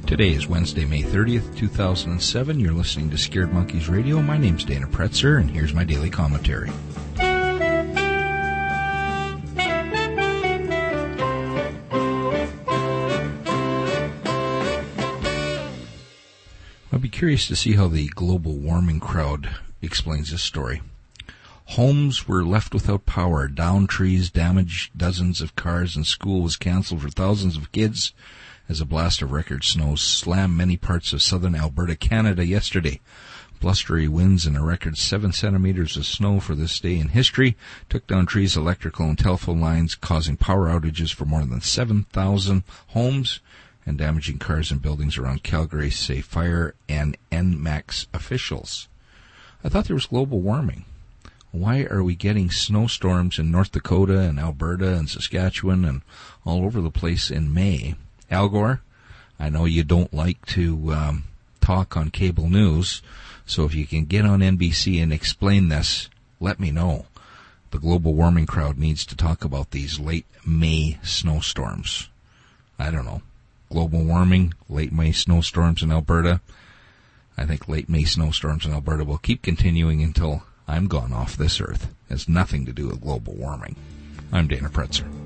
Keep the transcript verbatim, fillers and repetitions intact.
Today is Wednesday, May thirtieth, two thousand seven. You're listening to Scared Monkeys Radio. My name's Dana Pretzer, and here's my daily commentary. I'd be curious to see how the global warming crowd explains this story. Homes were left without power, downed trees damaged dozens of cars, and school was canceled for thousands of kids as a blast of record snow slammed many parts of southern Alberta, Canada yesterday. Blustery winds and a record seven centimeters of snow for this day in history took down trees, electrical and telephone lines, causing power outages for more than seven thousand homes and damaging cars and buildings around Calgary, say fire and N MAX officials. I thought there was global warming. Why are we getting snowstorms in North Dakota and Alberta and Saskatchewan and all over the place in May? Al Gore, I know you don't like to um, talk on cable news, so if you can get on N B C and explain this, let me know. The global warming crowd needs to talk about these late May snowstorms. I don't know. Global warming, late May snowstorms in Alberta. I think late May snowstorms in Alberta will keep continuing until I'm gone off this earth. It has nothing to do with global warming. I'm Dana Pretzer.